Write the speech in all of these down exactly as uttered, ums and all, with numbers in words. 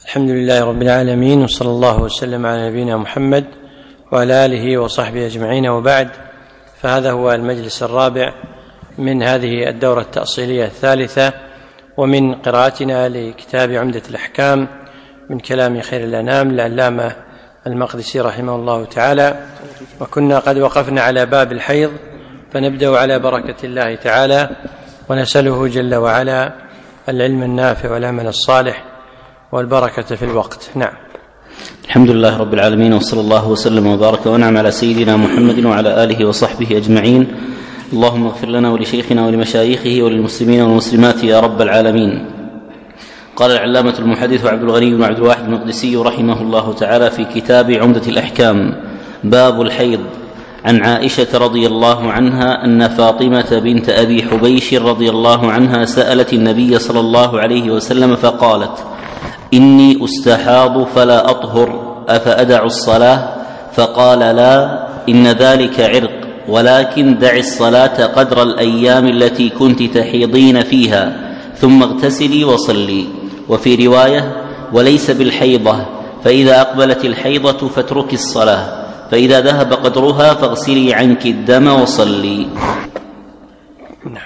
الحمد لله رب العالمين، وصلى الله وسلم على نبينا محمد وعلى آله وصحبه أجمعين، وبعد. فهذا هو المجلس الرابع من هذه الدورة التأصيلية الثالثة، ومن قراءتنا لكتاب عمدة الأحكام من كلام خير الأنام العلامة المقدسي رحمه الله تعالى. وكنا قد وقفنا على باب الحيض، فنبدأ على بركة الله تعالى، ونسأله جل وعلا العلم النافع والعمل الصالح والبركة في الوقت. نعم. الحمد لله رب العالمين، وصلى الله وسلم وبارك ونعم على سيدنا محمد وعلى آله وصحبه أجمعين. اللهم اغفر لنا ولشيخنا ولمشايخه وللمسلمين والمسلمات يا رب العالمين. قال العلامة المحدث عبد الغني بن عبد الواحد المقدسي رحمه الله تعالى في كتاب عمدة الأحكام: باب الحيض. عن عائشة رضي الله عنها أن فاطمة بنت أبي حبيش رضي الله عنها سألت النبي صلى الله عليه وسلم فقالت: إني أستحاض فلا أطهر، أفأدع الصلاة؟ فقال: لا، إن ذلك عرق، ولكن دع الصلاة قدر الأيام التي كنت تحيضين فيها، ثم اغتسلي وصلي. وفي رواية: وليس بالحيضة، فإذا أقبلت الحيضة فاتركي الصلاة، فإذا ذهب قدرها فاغسلي عنك الدم وصلي. نعم.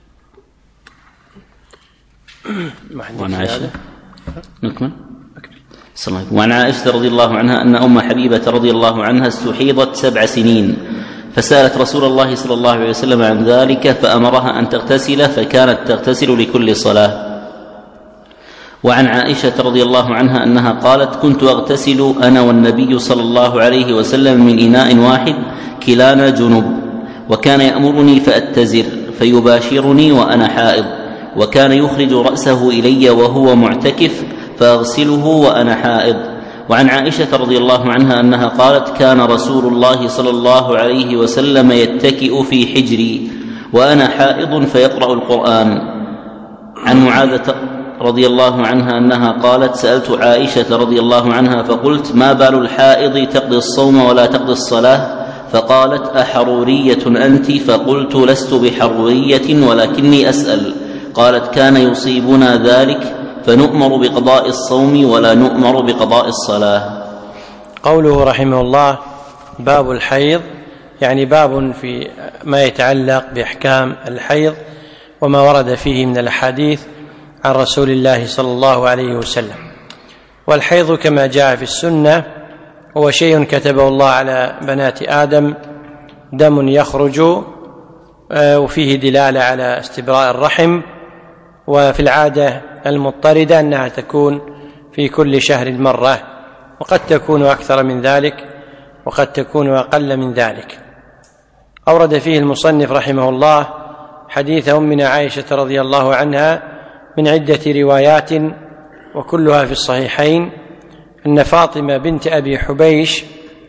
وعن عائشة نكمل وعن عائشة رضي الله عنها أن أم حبيبة رضي الله عنها استحيضت سبع سنين، فسألت رسول الله صلى الله عليه وسلم عن ذلك فأمرها أن تغتسل، فكانت تغتسل لكل صلاة. وعن عائشة رضي الله عنها أنها قالت: كنت أغتسل أنا والنبي صلى الله عليه وسلم من إناء واحد كلانا جنب، وكان يأمرني فأتزر فيباشرني وأنا حائض، وكان يخرج رأسه إلي وهو معتكف فأغسله وأنا حائض. وعن عائشة رضي الله عنها أنها قالت: كان رسول الله صلى الله عليه وسلم يتكئ في حجري وأنا حائض فيقرأ القرآن. عن معاذة رضي الله عنها أنها قالت: سألت عائشة رضي الله عنها فقلت: ما بال الحائض تقضي الصوم ولا تقضي الصلاة؟ فقالت: أحرورية أنت؟ فقلت: لست بحرورية ولكني أسأل. قالت: كان يصيبنا ذلك فنؤمر بقضاء الصوم ولا نؤمر بقضاء الصلاة. قوله رحمه الله: باب الحيض، يعني باب في ما يتعلق بأحكام الحيض وما ورد فيه من الأحاديث عن رسول الله صلى الله عليه وسلم. والحيض كما جاء في السنة هو شيء كتبه الله على بنات آدم، دم يخرج وفيه دلالة على استبراء الرحم، وفي العادة المضطردة أنها تكون في كل شهر مرة، وقد تكون أكثر من ذلك وقد تكون أقل من ذلك. أورد فيه المصنف رحمه الله حديث أمنا عائشة رضي الله عنها من عدة روايات وكلها في الصحيحين، أن فاطمة بنت أبي حبيش،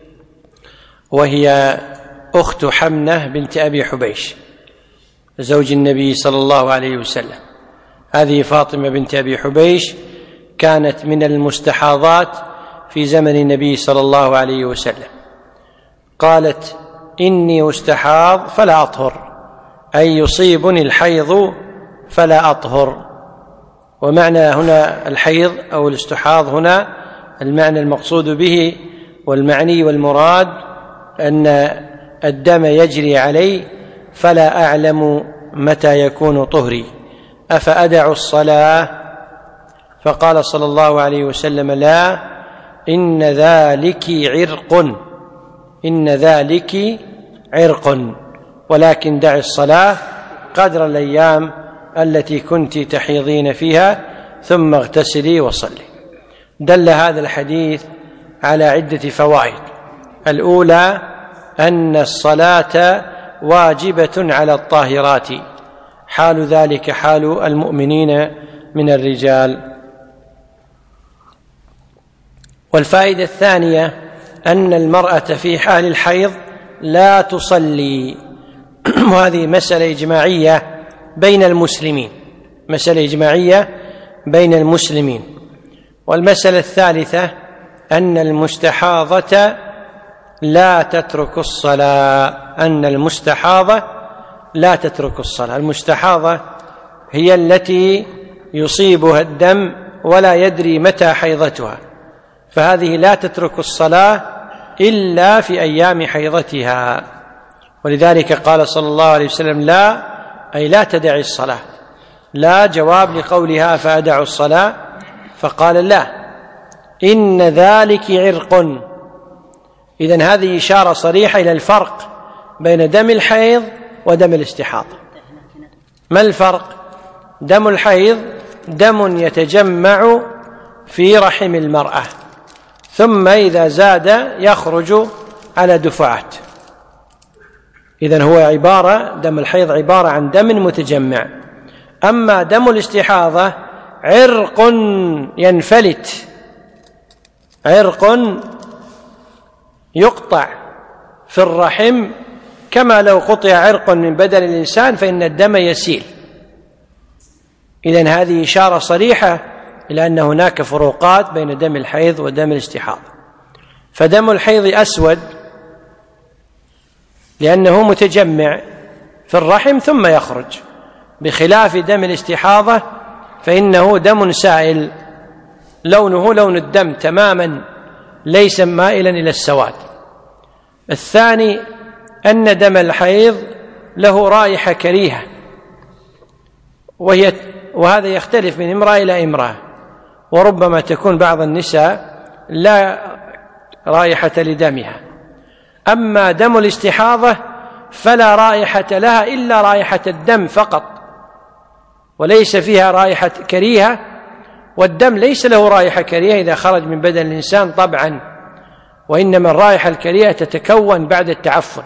وهي أخت حمنة بنت أبي حبيش زوج النبي صلى الله عليه وسلم، هذه فاطمة بنت أبي حبيش كانت من المستحاضات في زمن النبي صلى الله عليه وسلم. قالت: إني أستحاض فلا أطهر، أي يصيبني الحيض فلا أطهر. ومعنى هنا الحيض أو الاستحاض هنا المعنى المقصود به والمعني والمراد أن الدم يجري علي فلا أعلم متى يكون طهري، أفأدع الصلاة؟ فقال صلى الله عليه وسلم: لا، إن ذلك عرق، إن ذلك عرق، ولكن دع الصلاة قدر الأيام التي كنت تحيضين فيها، ثم اغتسلي وصلي. دل هذا الحديث على عدة فوائد. الأولى أن الصلاة واجبة على الطاهرات، حال ذلك حال المؤمنين من الرجال. والفائدة الثانية أن المرأة في حال الحيض لا تصلي، وهذه مسألة إجماعية بين المسلمين، مسألة إجماعية بين المسلمين. والمسألة الثالثة أن المستحاضة لا تترك الصلاة، أن المستحاضة لا تترك الصلاة. المستحاضة هي التي يصيبها الدم ولا يدري متى حيضتها، فهذه لا تترك الصلاة إلا في أيام حيضتها. ولذلك قال صلى الله عليه وسلم لا، أي لا تدعي الصلاة، لا جواب لقولها فأدع الصلاة، فقال لا، إن ذلك عرق. إذن هذه إشارة صريحة إلى الفرق بين دم الحيض ودم الاستحاضة. ما الفرق؟ دم الحيض دم يتجمع في رحم المرأة، ثم إذا زاد يخرج على دفعات. إذن هو عبارة دم الحيض عبارة عن دم متجمع. أما دم الاستحاضة عرق ينفلت، عرق يقطع في الرحم، كما لو قطع عرق من بدن الإنسان فإن الدم يسيل. إذن هذه إشارة صريحة إلى أن هناك فروقات بين دم الحيض ودم الاستحاضة. فدم الحيض أسود لأنه متجمع في الرحم ثم يخرج، بخلاف دم الاستحاضة فإنه دم سائل، لونه لون الدم تماما، ليس مائلا إلى السواد. الثاني أن دم الحيض له رائحة كريهة، وهي وهذا يختلف من امرأة إلى امرأة، وربما تكون بعض النساء لا رائحة لدمها. أما دم الاستحاضة فلا رائحة لها إلا رائحة الدم فقط، وليس فيها رائحة كريهة، والدم ليس له رائحة كريهة إذا خرج من بدن الإنسان طبعا، وإنما الرائحة الكريهة تتكون بعد التعفن.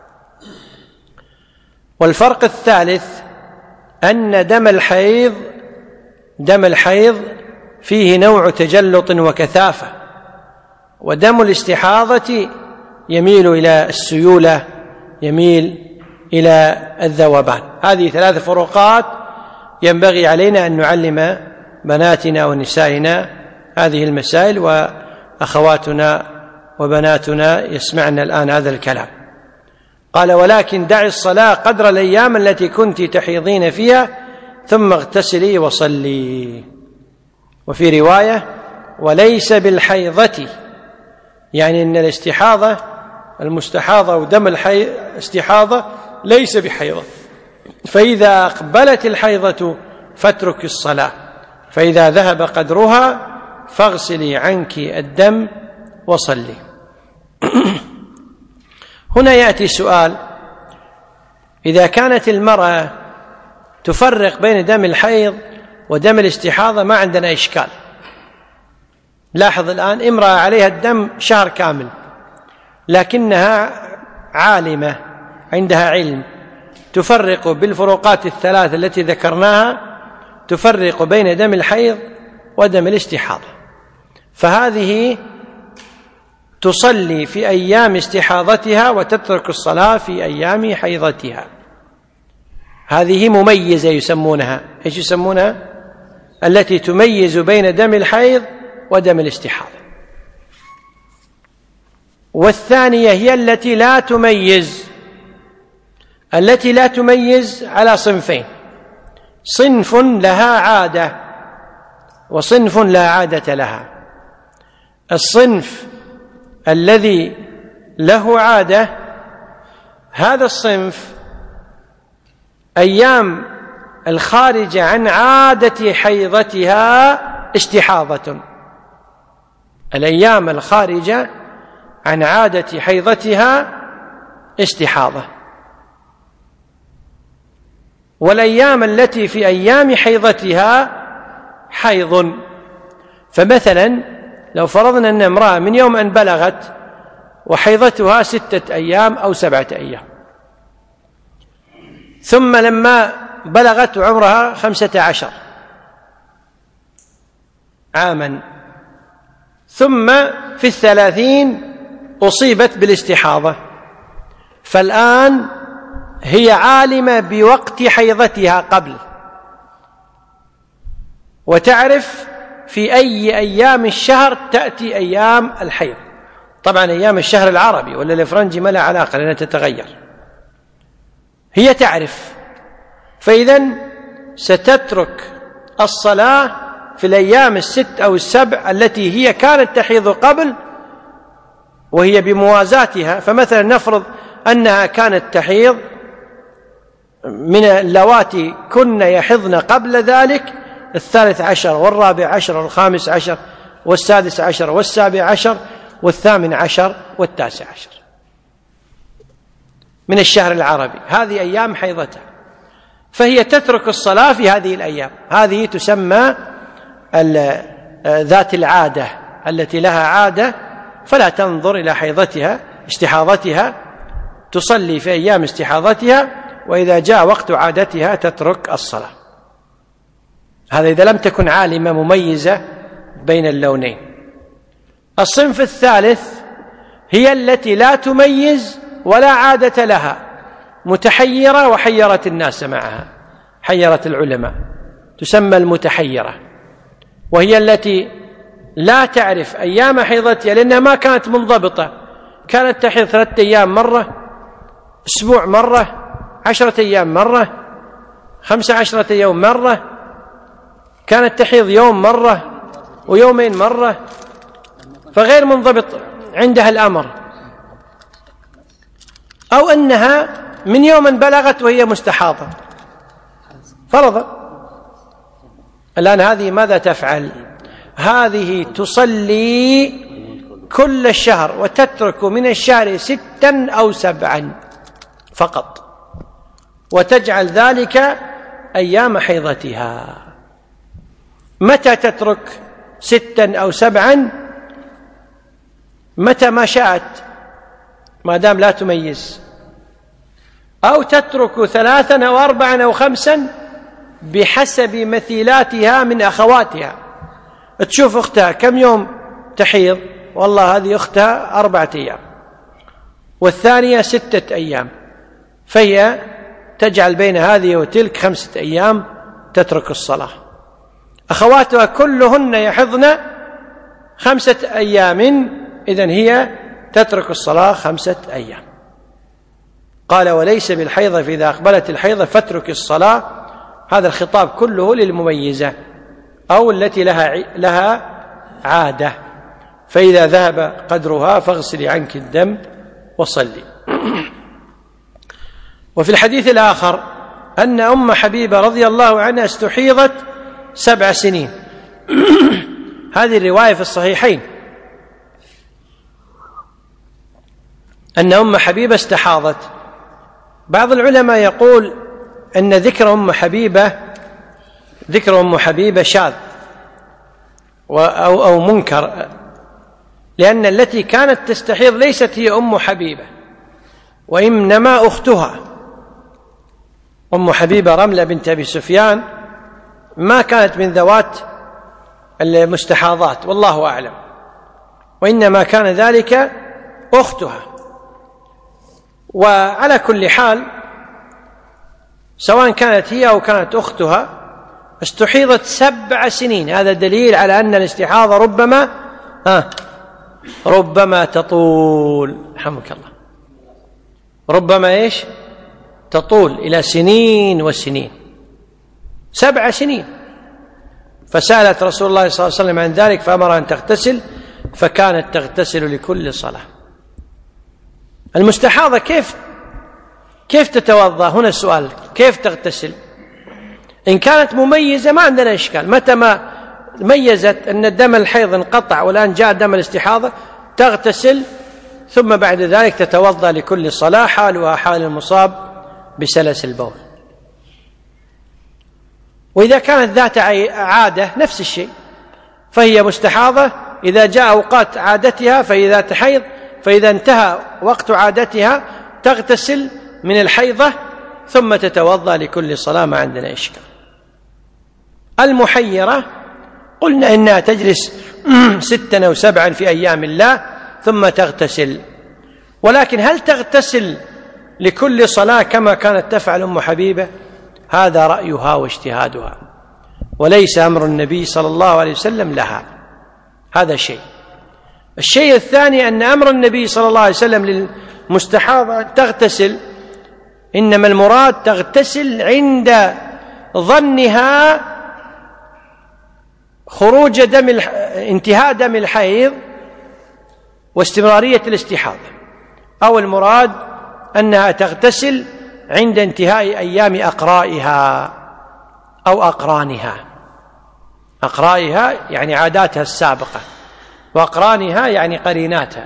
والفرق الثالث أن دم الحيض دم الحيض فيه نوع تجلط وكثافة، ودم الاستحاضة يميل إلى السيولة، يميل إلى الذوبان. هذه ثلاث فروقات ينبغي علينا أن نعلم بناتنا ونسائنا هذه المسائل، وأخواتنا وبناتنا يسمعن الآن هذا الكلام. قال ولكن دعي الصلاة قدر الأيام التي كنت تحيضين فيها ثم اغتسلي وصلي. وفي رواية وليس بالحيضة، يعني أن الاستحاضة المستحاضة ودم الاستحاضة ليس بحيضة، فإذا أقبلت الحيضة فاترك الصلاة، فإذا ذهب قدرها فاغسلي عنك الدم وصلي. هنا يأتي سؤال: إذا كانت المرأة تفرق بين دم الحيض ودم الاستحاضة ما عندنا إشكال. لاحظ الآن، امرأة عليها الدم شهر كامل لكنها عالمة عندها علم، تفرق بالفروقات الثلاث التي ذكرناها، تفرق بين دم الحيض ودم الاستحاضة، فهذه تصلي في أيام استحاضتها وتترك الصلاة في أيام حيضتها. هذه مميزة يسمونها، إيش يسمونها؟ التي تميز بين دم الحيض ودم الاستحاضة. والثانية هي التي لا تميز، التي لا تميز على صنفين: صنف لها عادة وصنف لا عادة لها. الصنف الذي له عادة هذا الصنف أيام الخارجة عن عادة حيضتها استحاضة، الأيام الخارجة عن عادة حيضتها استحاضة، والأيام التي في أيام حيضتها حيض. فمثلا لو فرضنا أن امرأة من يوم أن بلغت وحيضتها ستة أيام أو سبعة أيام، ثم لما بلغت عمرها خمسة عشر عاما، ثم في الثلاثين أصيبت بالاستحاضة، فالآن هي عالمة بوقت حيضتها قبل، وتعرف في أي أيام الشهر تأتي أيام الحيض. طبعا أيام الشهر العربي ولا الإفرنجي ما لا علاقة لأنها تتغير، هي تعرف، فإذن ستترك الصلاة في الأيام الست أو السبع التي هي كانت تحيض قبل وهي بموازاتها. فمثلا نفرض أنها كانت تحيض من اللواتي كن يحضن قبل ذلك الثالث عشر والرابع عشر والخامس عشر والسادس عشر والسابع عشر والثامن عشر والتاسع عشر من الشهر العربي، هذه أيام حيضتها، فهي تترك الصلاة في هذه الأيام. هذه تسمى ذات العادة التي لها عادة، فلا تنظر إلى حيضتها استحاضتها، تصلي في أيام استحاضتها، وإذا جاء وقت عادتها تترك الصلاة. هذا إذا لم تكن عالمة مميزة بين اللونين. الصنف الثالث هي التي لا تميز ولا عادة لها، متحيرة وحيرت الناس معها، حيرت العلماء، تسمى المتحيرة، وهي التي لا تعرف أيام حيضتها لأنها ما كانت منضبطة، كانت تحيض ثلاثة أيام مرة، أسبوع مرة، عشرة أيام مرة، خمسة عشرة يوم مرة، كانت تحيض يوم مرة ويومين مرة، فغير منضبط عندها الأمر. أو أنها من يوم بلغت وهي مستحاضة فرضا، الآن هذه ماذا تفعل؟ هذه تصلي كل الشهر وتترك من الشهر ستا أو سبعا فقط، وتجعل ذلك أيام حيضتها. متى تترك ستا أو سبعا؟ متى ما شاءت، ما دام لا تميز، أو تترك ثلاثا أو أربعا أو خمسا بحسب مثيلاتها من أخواتها. تشوف أختها كم يوم تحيض، والله هذه أختها أربعة أيام والثانية ستة أيام، فهي تجعل بين هذه وتلك خمسة أيام تترك الصلاة. أخواتها كلهن يحضن خمسة أيام، إذن هي تترك الصلاة خمسة أيام. قال وليس بالحيضة فإذا أقبلت الحيضة فاترك الصلاة. هذا الخطاب كله للمميزة أو التي لها لها عادة، فإذا ذهب قدرها فاغسلي عنك الدم وصلي. وفي الحديث الآخر أن أم حبيبة رضي الله عنها استحيضت سبع سنين هذه الرواية في الصحيحين، أن أم حبيبة استحاضت. بعض العلماء يقول أن ذكر أم حبيبة ذكر أم حبيبة شاذ أو, أو منكر، لأن التي كانت تستحيض ليست هي أم حبيبة وإنما أختها. أم حبيبة رملة بنت أبي سفيان ما كانت من ذوات المستحاضات والله أعلم، وإنما كان ذلك أختها. وعلى كل حال سواء كانت هي أو كانت أختها استحيضت سبع سنين. هذا دليل على أن الاستحاضة ربما آه ربما تطول، رحمك الله، ربما إيش تطول إلى سنين وسنين، سبع سنين. فسألت رسول الله صلى الله عليه وسلم عن ذلك فأمر أن تغتسل، فكانت تغتسل لكل صلاة. المستحاضة كيف كيف تتوضأ؟ هنا السؤال، كيف تغتسل؟ إن كانت مميزة ما عندنا إشكال، متى ما ميزت أن الدم الحيض انقطع والآن جاء دم الاستحاضة تغتسل، ثم بعد ذلك تتوضأ لكل صلاة، حالها حال المصاب بسلس البول. وإذا كانت ذات عادة نفس الشيء، فهي مستحاضة إذا جاء أوقات عادتها فإذا تحيض، فإذا انتهى وقت عادتها تغتسل من الحيضة ثم تتوضأ لكل صلاة، ما عندنا إشكال. المحيرة قلنا إنها تجلس ستا أو سبعا في أيام الله ثم تغتسل، ولكن هل تغتسل لكل صلاة كما كانت تفعل أم حبيبة؟ هذا رأيها واجتهادها، وليس أمر النبي صلى الله عليه وسلم لها. هذا شيء. الشيء الثاني أن أمر النبي صلى الله عليه وسلم للمستحاضة تغتسل، إنما المراد تغتسل عند ظنها خروج دم الح... انتهاء دم الحيض واستمرارية الاستحاضة، أو المراد أنها تغتسل عند انتهاء أيام أقرائها أو أقرانها. أقرائها يعني عاداتها السابقة، وأقرانها يعني قريناتها.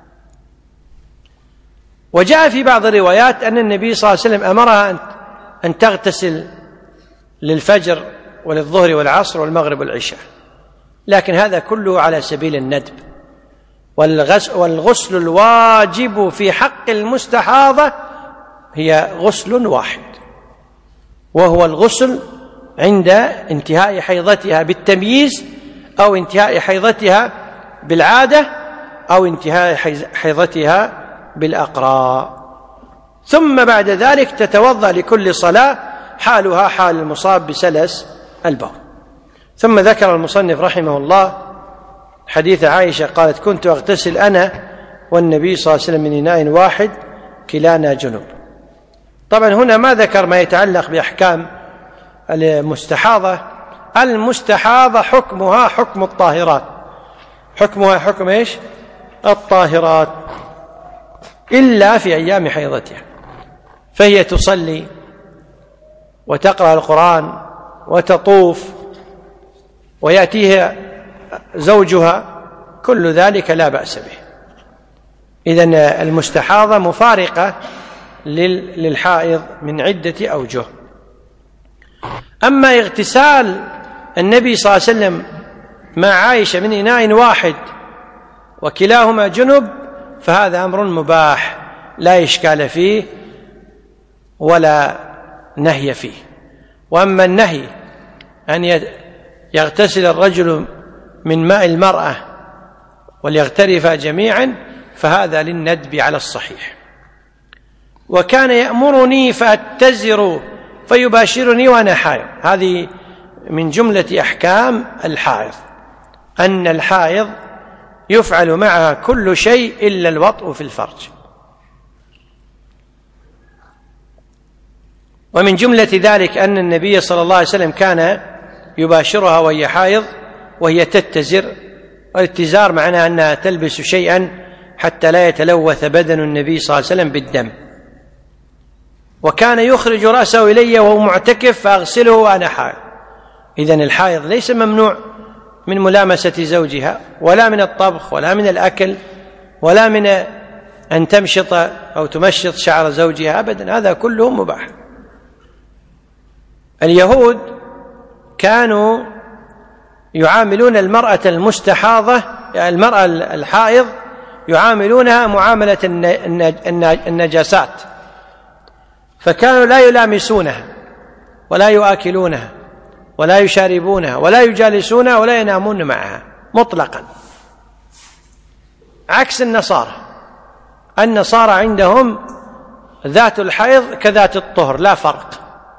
وجاء في بعض الروايات أن النبي صلى الله عليه وسلم أمرها أن تغتسل للفجر وللظهر والعصر والمغرب والعشاء، لكن هذا كله على سبيل الندب. والغسل الواجب في حق المستحاضة هي غسل واحد، وهو الغسل عند انتهاء حيضتها بالتمييز، أو انتهاء حيضتها بالعادة، أو انتهاء حيضتها بالأقراء. ثم بعد ذلك تتوضأ لكل صلاة حالها حال المصاب بسلس البول. ثم ذكر المصنف رحمه الله حديث عائشة قالت: كنت أغتسل أنا والنبي صلى الله عليه وسلم من إناء واحد كلانا جنب. طبعا هنا ما ذكر ما يتعلق بأحكام المستحاضة. المستحاضة حكمها حكم الطاهرات، حكمها حكم إيش؟ الطاهرات، إلا في أيام حيضتها، فهي تصلي وتقرأ القرآن وتطوف ويأتيها زوجها، كل ذلك لا بأس به. إذن المستحاضة مفارقة للحائض من عدة أوجه. أما اغتسال النبي صلى الله عليه وسلم مع عائشة من إناء واحد وكلاهما جنب، فهذا أمر مباح لا إشكال فيه ولا نهي فيه. وأما النهي أن يغتسل الرجل من ماء المرأة وليغترفا جميعا، فهذا للندب على الصحيح. وكان يأمرني فأتزر فيباشرني وأنا حائض. هذه من جملة أحكام الحائض، أن الحائض يفعل معها كل شيء إلا الوطء في الفرج. ومن جملة ذلك أن النبي صلى الله عليه وسلم كان يباشرها وهي حائض وهي تتزر، والاتزار معناه أنها تلبس شيئا حتى لا يتلوث بدن النبي صلى الله عليه وسلم بالدم. وكان يخرج رأسه إلي وهو معتكف فأغسله وأنا حائض. إذن الحائض ليس ممنوع من ملامسة زوجها، ولا من الطبخ، ولا من الأكل، ولا من أن تمشط أو تمشط شعر زوجها أبدا، هذا كله مباح. اليهود كانوا يعاملون المرأة المستحاضة، يعني المرأة الحائض، يعاملونها معاملة النجاسات، فكانوا لا يلامسونها ولا يؤكلونها ولا يشاربونها ولا يجالسونها ولا ينامون معها مطلقا، عكس النصارى. النصارى عندهم ذات الحيض كذات الطهر لا فرق،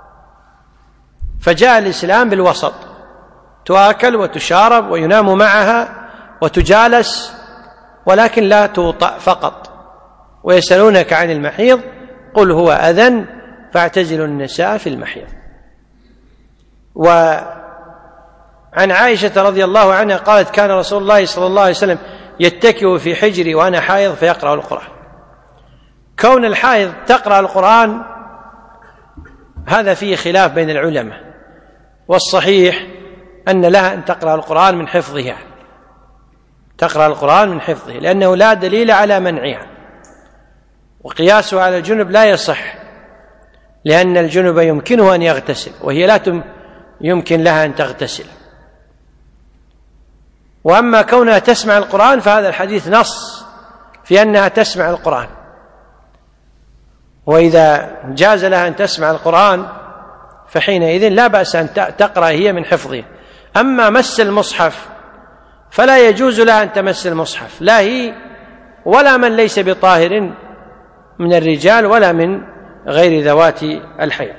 فجاء الإسلام بالوسط، تؤكل وتشارب وينام معها وتجالس، ولكن لا توطأ فقط. ويسألونك عن المحيض قل هو أذى فاعتزلوا النساء في المحيض. وعن عائشة رضي الله عنها قالت: كان رسول الله صلى الله عليه وسلم يتكئ في حجري وأنا حائض فيقرأ القرآن. كون الحائض تقرأ القرآن هذا فيه خلاف بين العلماء، والصحيح أن لها أن تقرأ القرآن من حفظها، تقرأ القرآن من حفظه، لأنه لا دليل على منعها. وقياسه على الجنب لا يصح، لأن الجنب يمكنه أن يغتسل وهي لا يمكن لها أن تغتسل. وأما كونها تسمع القرآن فهذا الحديث نص في أنها تسمع القرآن، وإذا جاز لها أن تسمع القرآن فحينئذ لا بأس أن تقرأ هي من حفظه. أما مس المصحف فلا يجوز لها أن تمس المصحف، لا هي ولا من ليس بطاهر من الرجال ولا من غير ذوات الحيض.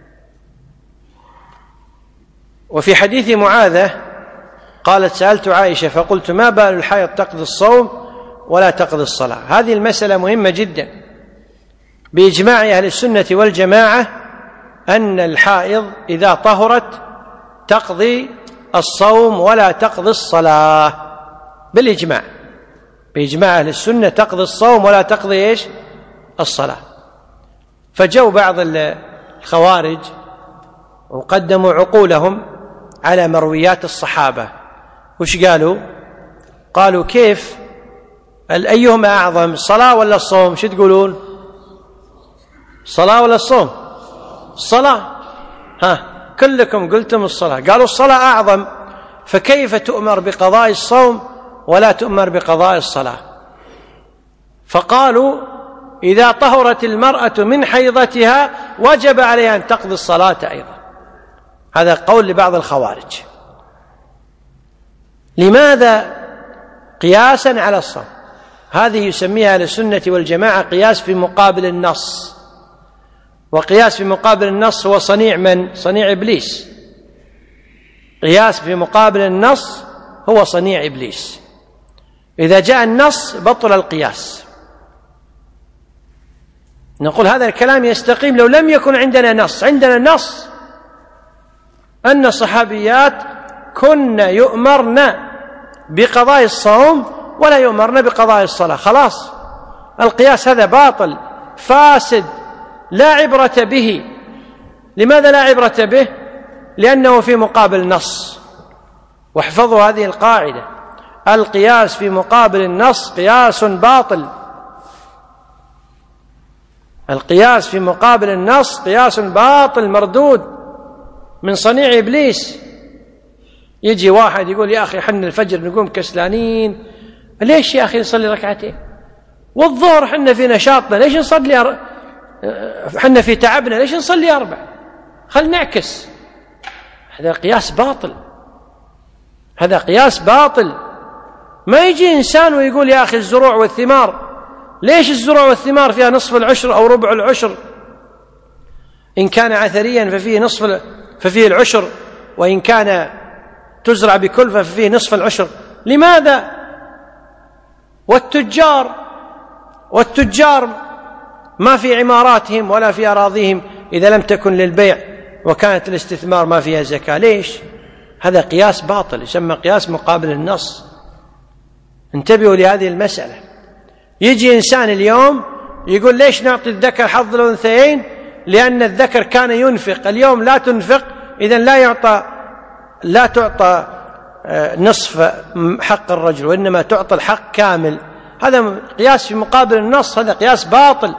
وفي حديث معاذة قالت: سألت عائشة فقلت: ما بال الحيض تقضي الصوم ولا تقضي الصلاة؟ هذه المسألة مهمة جدا. بإجماع أهل السنة والجماعة أن الحائض إذا طهرت تقضي الصوم ولا تقضي الصلاة بالإجماع، بإجماع أهل السنة تقضي الصوم ولا تقضي إيش؟ الصلاة. فجو بعض الخوارج وقدموا عقولهم على مرويات الصحابة. وش قالوا؟ قالوا كيف أيهما أعظم، الصلاة ولا الصوم؟ شو تقولون؟ الصلاة ولا الصوم؟ الصلاة. ها كلكم قلتم الصلاة. قالوا الصلاة أعظم، فكيف تؤمر بقضاء الصوم ولا تؤمر بقضاء الصلاة؟ فقالوا إذا طهرت المرأة من حيضتها وجب عليها أن تقضي الصلاة أيضا. هذا قول لبعض الخوارج. لماذا؟ قياسا على الصوم. هذه يسميها أهل السنة والجماعة قياس في مقابل النص، وقياس في مقابل النص هو صنيع من؟ صنيع إبليس. قياس في مقابل النص هو صنيع إبليس. إذا جاء النص بطل القياس. نقول هذا الكلام يستقيم لو لم يكن عندنا نص. عندنا نص أن الصحابيات كن يؤمرن بقضاء الصوم ولا يؤمرن بقضاء الصلاة، خلاص القياس هذا باطل فاسد لا عبرة به. لماذا لا عبرة به؟ لأنه في مقابل نص. واحفظوا هذه القاعدة: القياس في مقابل النص قياس باطل. القياس في مقابل النص قياس باطل مردود من صنيع إبليس. يجي واحد يقول يا أخي حنا الفجر نقوم كسلانين، ليش يا أخي نصلي ركعتين؟ والظهر حنا في نشاطنا، ليش نصلي أر... حنا في تعبنا، ليش نصلي أربع؟ خل نعكس. هذا قياس باطل، هذا قياس باطل. ما يجي إنسان ويقول يا أخي الزروع والثمار، ليش الزروع والثمار فيها نصف العشر أو ربع العشر؟ إن كان عثريا ففيه نصف ففيه العشر، وإن كان تزرع بكلفة ففيه نصف العشر. لماذا؟ والتجار والتجار ما في عماراتهم ولا في أراضيهم إذا لم تكن للبيع وكانت الاستثمار ما فيها زكاة. ليش؟ هذا قياس باطل يسمى قياس مقابل النص. انتبهوا لهذه المسألة. يجي إنسان اليوم يقول ليش نعطي الذكر حظ الأنثيين؟ لأن الذكر كان ينفق، اليوم لا تنفق، إذن لا يعطى لا تعطى نصف حق الرجل وإنما تعطى الحق كامل. هذا قياس في مقابل النص، هذا قياس باطل.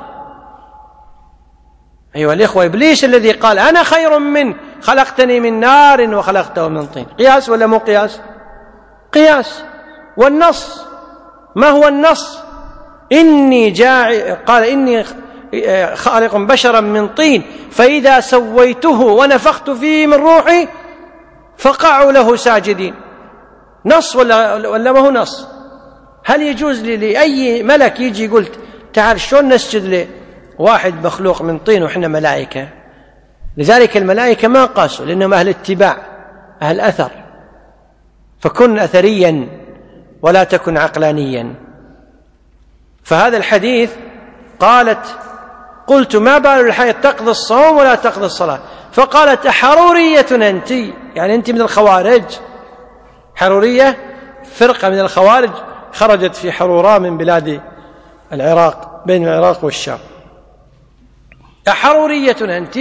أيها الإخوة، إبليس الذي قال أنا خير منه خلقتني من نار وخلقته من طين، قياس ولا مو قياس؟ قياس. والنص ما هو النص؟ إني جاعل، قال إني خالق بشرا من طين فإذا سويته ونفخت فيه من روحي فقعوا له ساجدين. نص ولا ولا ما هو نص؟ هل يجوز لي لأي ملك يجي يقول تعال شلون نسجد لواحد مخلوق من طين وإحنا ملائكة؟ لذلك الملائكة ما قاسوا لأنهم أهل اتباع أهل أثر. فكن أثريا ولا تكن عقلانيا. فهذا الحديث قالت قلت ما بال الحيض تقضي الصوم ولا تقضي الصلاة؟ فقالت أحرورية أنت؟ يعني أنت من الخوارج. حرورية فرقة من الخوارج خرجت في حرورة من بلاد العراق بين العراق والشام. أحرورية أنت؟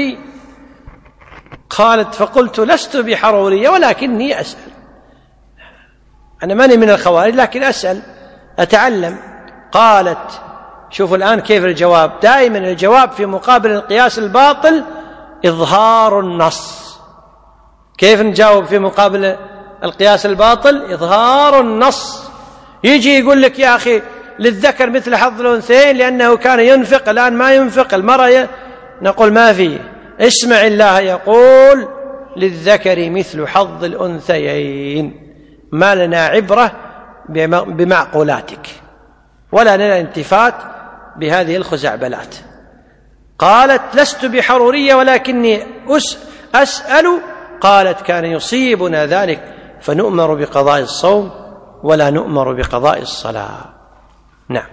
قالت فقلت لست بحرورية ولكني أسأل. أنا ماني من الخوارج لكن أسأل أتعلم. قالت شوفوا الآن كيف الجواب، دائما الجواب في مقابل القياس الباطل إظهار النص. كيف نجاوب في مقابل القياس الباطل؟ إظهار النص. يجي يقول لك يا أخي للذكر مثل حظ الأنثيين لأنه كان ينفق الآن ما ينفق، المرأة ي... نقول ما فيه. اسمع الله يقول للذكر مثل حظ الأنثيين. ما لنا عبرة بمعقولاتك ولا لنا انتفات بهذه الخزعبلات. قالت لست بحرورية ولكني أسأل. قالت كان يصيبنا ذلك فنؤمر بقضاء الصوم ولا نؤمر بقضاء الصلاة. نعم.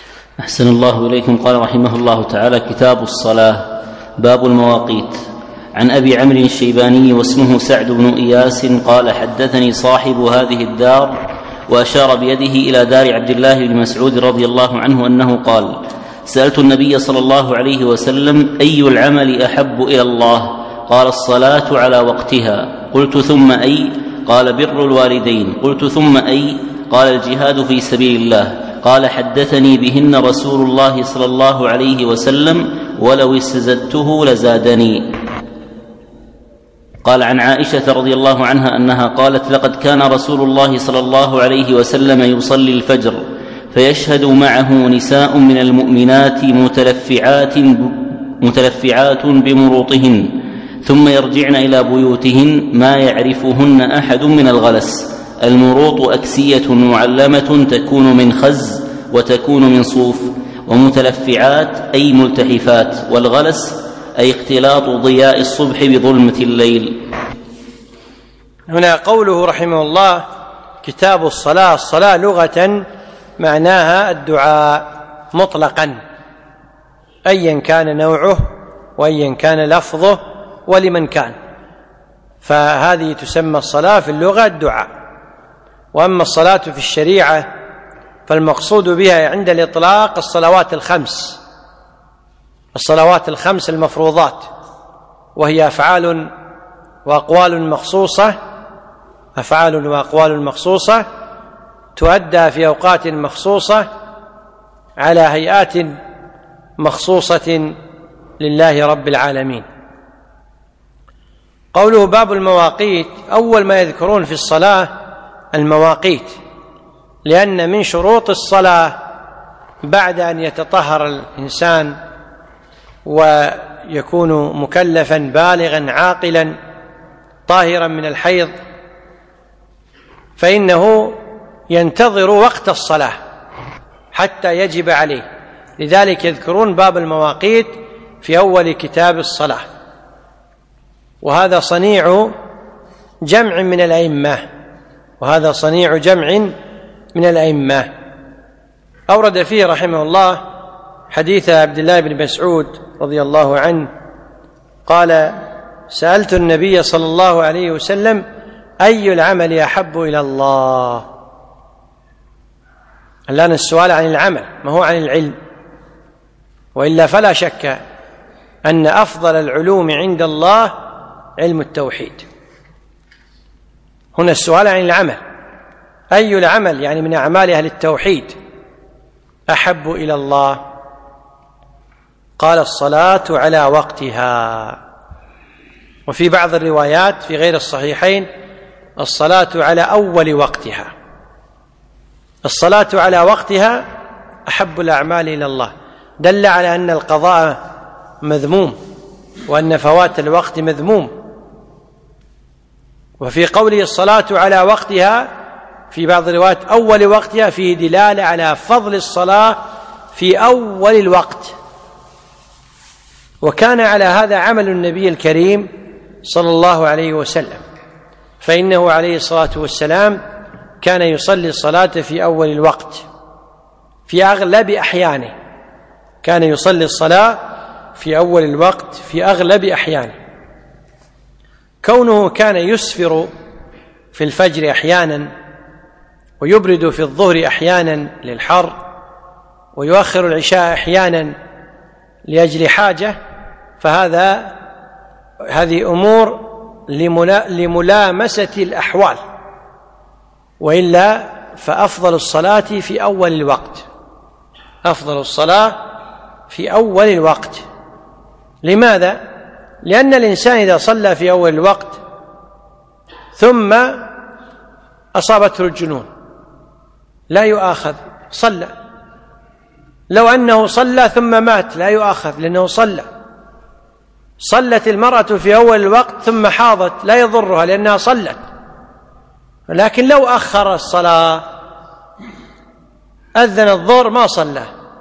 أحسن الله إليكم. قال رحمه الله تعالى: كتاب الصلاة، باب المواقيت. عن أبي عمرو الشيباني واسمه سعد بن إياس قال حدثني صاحب هذه الدار، وأشار بيده إلى دار عبد الله بن مسعود رضي الله عنه أنه قال: سألت النبي صلى الله عليه وسلم: أي العمل أحب إلى الله؟ قال: الصلاة على وقتها. قلت: ثم أي؟ قال: بر الوالدين. قلت: ثم أي؟ قال: الجهاد في سبيل الله. قال: حدثني بهن رسول الله صلى الله عليه وسلم، ولو استزدته لزادني. قال: عن عائشة رضي الله عنها أنها قالت: لقد كان رسول الله صلى الله عليه وسلم يصلي الفجر فيشهد معه نساء من المؤمنات متلفعات متلفعات بمروطهن، ثم يرجعن إلى بيوتهن ما يعرفهن أحد من الغلس. المروط أكسية معلمة تكون من خز وتكون من صوف، ومتلفعات أي ملتحفات، والغلس أي اختلاط ضياء الصبح بظلمة الليل. هنا قوله رحمه الله: كتاب الصلاة. الصلاة لغة معناها الدعاء مطلقا، أيا كان نوعه وأيا كان لفظه ولمن كان، فهذه تسمى الصلاة في اللغة الدعاء. وأما الصلاة في الشريعة فالمقصود بها عند الإطلاق الصلوات الخمس، الصلوات الخمس المفروضات، وهي أفعال وأقوال مخصوصة، أفعال وأقوال مخصوصة تؤدى في أوقات مخصوصة على هيئات مخصوصة لله رب العالمين. قوله باب المواقيت، أول ما يذكرون في الصلاة المواقيت، لأن من شروط الصلاة بعد أن يتطهر الإنسان ويكون مكلفا بالغا عاقلا طاهرا من الحيض، فإنه ينتظر وقت الصلاة حتى يجب عليه، لذلك يذكرون باب المواقيت في أول كتاب الصلاة. وهذا صنيع جمع من الأئمة، وهذا صنيع جمع من الأئمة. أورد فيه رحمه الله حديث عبد الله بن مسعود رضي الله عنه قال: سألت النبي صلى الله عليه وسلم: أي العمل أحب إلى الله؟ الآن السؤال عن العمل، ما هو عن العلم، وإلا فلا شك أن أفضل العلوم عند الله علم التوحيد. هنا السؤال عن العمل، أي العمل يعني من أعمال أهل التوحيد أحب إلى الله؟ قال: الصلاة على وقتها. وفي بعض الروايات في غير الصحيحين: الصلاة على أول وقتها. الصلاة على وقتها أحب الأعمال إلى الله، دل على أن القضاء مذموم وأن فوات الوقت مذموم. وفي قوله الصلاة على وقتها في بعض الروايات أول وقتها فيه دلالة على فضل الصلاة في أول الوقت، وكان على هذا عمل النبي الكريم صلى الله عليه وسلم، فإنه عليه الصلاة والسلام كان يصلي الصلاة في أول الوقت في أغلب أحيانه، كان يصلي الصلاة في أول الوقت في أغلب أحيانه. كونه كان يسفر في الفجر أحيانا، ويبرد في الظهر أحيانا للحر، ويؤخر العشاء أحيانا لأجل حاجة، فهذا هذه أمور لملامسة الأحوال، وإلا فأفضل الصلاة في أول الوقت، أفضل الصلاة في أول الوقت. لماذا؟ لأن الإنسان إذا صلى في أول الوقت ثم أصابته الجنون لا يؤاخذ، صلى. لو أنه صلى ثم مات لا يؤاخذ لأنه صلى. صلت المرأة في أول الوقت ثم حاضت لا يضرها لأنها صلت. لكن لو أخر الصلاة أذن الظهر ما صلى،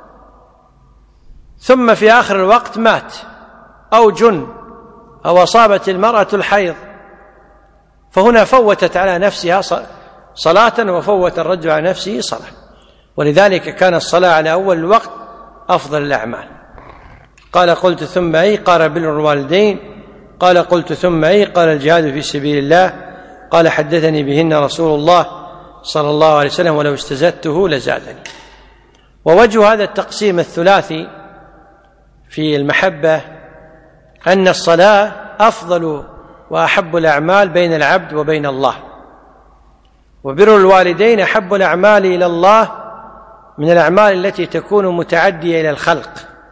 ثم في آخر الوقت مات أو جن أو أصابت المرأة الحيض، فهنا فوتت على نفسها صلاة وفوت الرجل على نفسه صلاة. ولذلك كان الصلاة على أول الوقت أفضل الأعمال. قال: قلت: ثم أي؟ قال: بر الوالدين. قال قلت ثم أي؟ قال الجهاد في سبيل الله. قال حدثني بهن رسول الله صلى الله عليه وسلم ولو استزدته لزادني. ووجه هذا التقسيم الثلاثي في المحبة أن الصلاة أفضل وأحب الأعمال بين العبد وبين الله، وبر الوالدين أحب الأعمال إلى الله من الأعمال التي تكون متعدية إلى الخلق.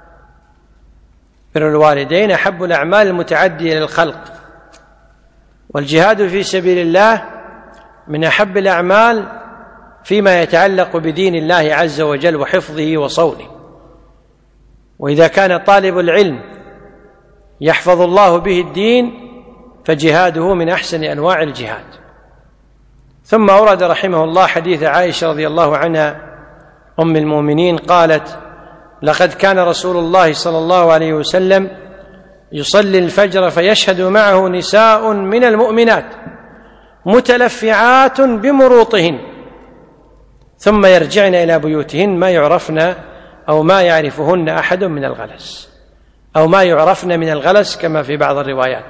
بر الوالدين أحب الأعمال المتعدية إلى الخلق، والجهاد في سبيل الله من أحب الأعمال فيما يتعلق بدين الله عز وجل وحفظه وصونه. وإذا كان طالب العلم يحفظ الله به الدين فجهاده من أحسن أنواع الجهاد. ثم أورد رحمه الله حديث عائشة رضي الله عنها أم المؤمنين قالت: لقد كان رسول الله صلى الله عليه وسلم يصلي الفجر فيشهد معه نساء من المؤمنات متلفعات بمروطهن ثم يرجعن إلى بيوتهن ما يعرفن أو ما يعرفهن أحد من الغلس، أو ما يعرفن من الغلس كما في بعض الروايات.